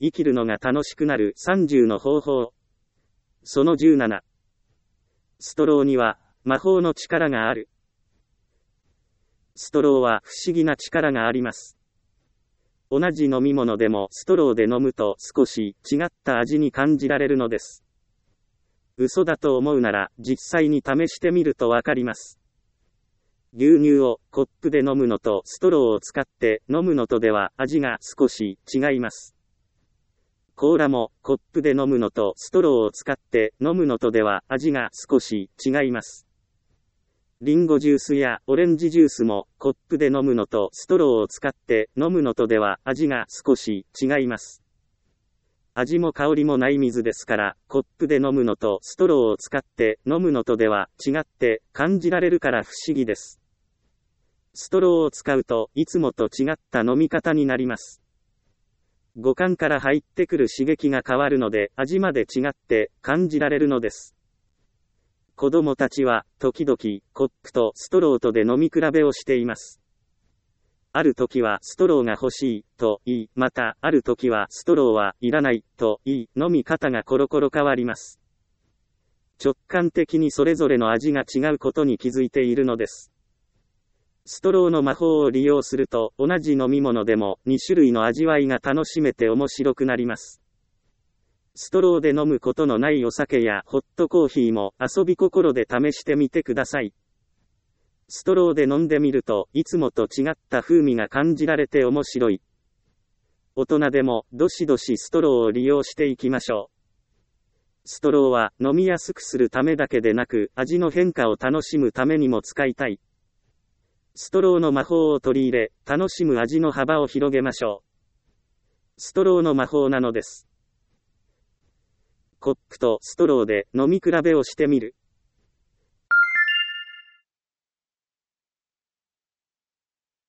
生きるのが楽しくなる30の方法。その17。ストローには魔法の力がある。ストローは不思議な力があります。同じ飲み物でもストローで飲むと少し違った味に感じられるのです。嘘だと思うなら実際に試してみるとわかります。牛乳をコップで飲むのとストローを使って飲むのとでは味が少し違います。コーラもコップで飲むのとストローを使って飲むのとでは味が少し違います。リンゴジュースやオレンジジュースもコップで飲むのとストローを使って飲むのとでは味が少し違います。味も香りもない水ですから、コップで飲むのとストローを使って飲むのとでは違って感じられるから不思議です。ストローを使うといつもと違った飲み方になります。五感から入ってくる刺激が変わるので味まで違って感じられるのです。子供たちは時々コップとストローとで飲み比べをしています。ある時はストローが欲しいと言い、またある時はストローはいらないと言い、飲み方がコロコロ変わります。直感的にそれぞれの味が違うことに気づいているのです。ストローの魔法を利用すると同じ飲み物でも2種類の味わいが楽しめて面白くなります。ストローで飲むことのないお酒やホットコーヒーも遊び心で試してみてください。ストローで飲んでみるといつもと違った風味が感じられて面白い。大人でもどしどしストローを利用していきましょう。ストローは飲みやすくするためだけでなく味の変化を楽しむためにも使いたい。ストローの魔法を取り入れ、楽しむ味の幅を広げましょう。ストローの魔法なのです。コップとストローで飲み比べをしてみる。